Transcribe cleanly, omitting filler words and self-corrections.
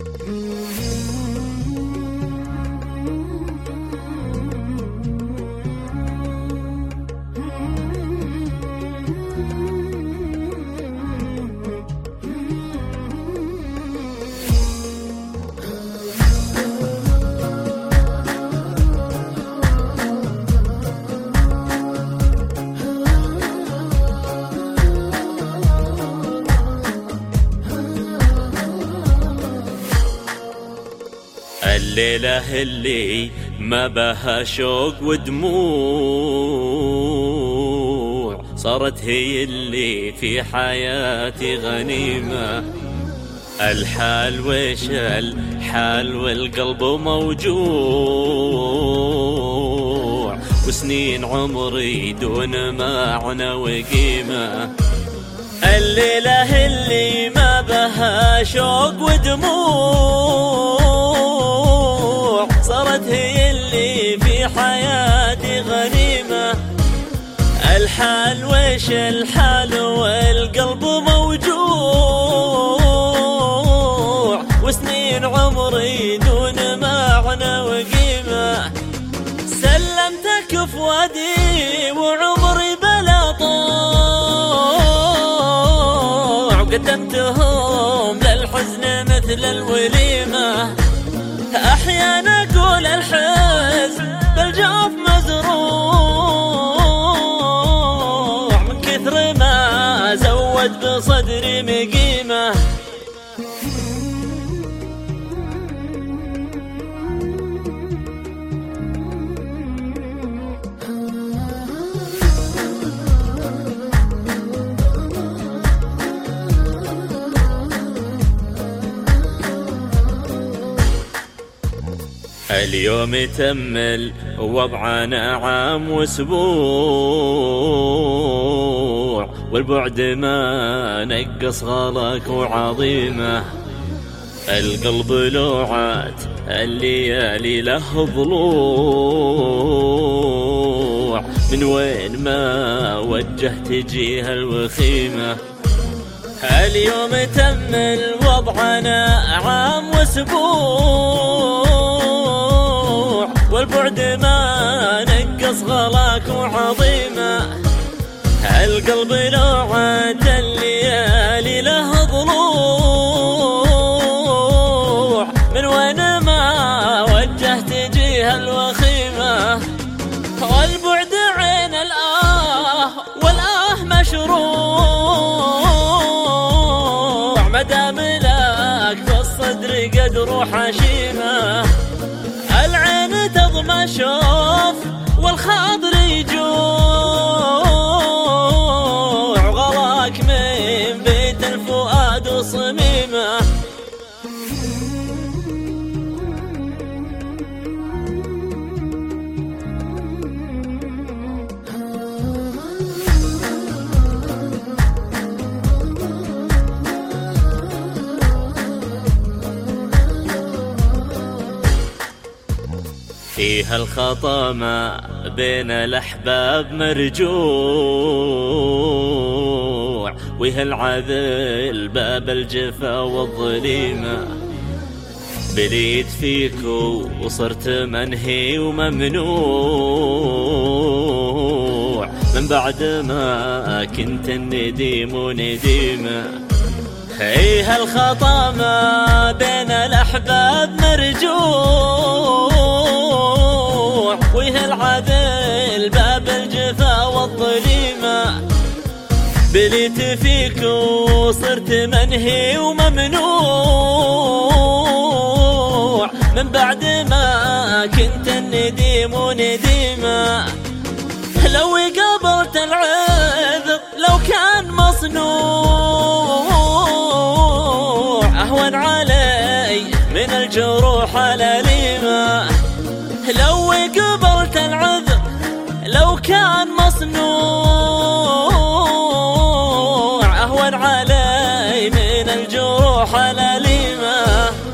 الليلة اللي ما بها شوق ودموع صارت هي اللي في حياتي غنيمة. الحال وش الحال والقلب موجوع، وسنين عمري دون معنى وقيمة. الليلة اللي ما بها شوق ودموع صارت هي اللي في حياتي غنيمة. الحال وش الحال والقلب موجوع، وسنين عمري دون معنى وقيمة. سلمتك فؤادي وعمري بلا طوع، قدمتهم للحزن مثل الوليمة. أحيانا أقول الحزن بالجوف مزروع، من كثر ما زود بصدري مقيمة. اليوم تمل وضعنا عام واسبوع، والبعد ما نقص غلاك وعظيمة. القلب لوعات الليالي له ضلوع، من وين ما وجهت جيها الوخيمة. اليوم تمل وضعنا عام واسبوع، والبعد ما نقص غلاك وعظيمة. القلب لوعات الليالي له ضلوع، من وين ما وجهت جيها الوخيمة. والبعد عين والآه مشروع، مدام لك في الصدر قدر حشيمة. العين تضمى شوف والخاطر يجوع، غلاك من بيت الفؤاد صميمة. فيها الخطا ما بين الأحباب مرجوع، ويها العذل باب الجفا والظليمة. بليت فيك وصرت منهي وممنوع، من بعد ما كنت النديم ونديمة. فيها الخطا ما بين الأحباب مرجوع، ويها العدل باب الجفا والظليمة. بليت فيك وصرت منهي وممنوع، من بعد ما كنت النديم ونديمة. لو قابلت العذر لو كان مصنوع، أهون علي من الجروح الأليمة. لو قبلت العذر لو كان مصنوع، أهون علي من الجروح الأليمة.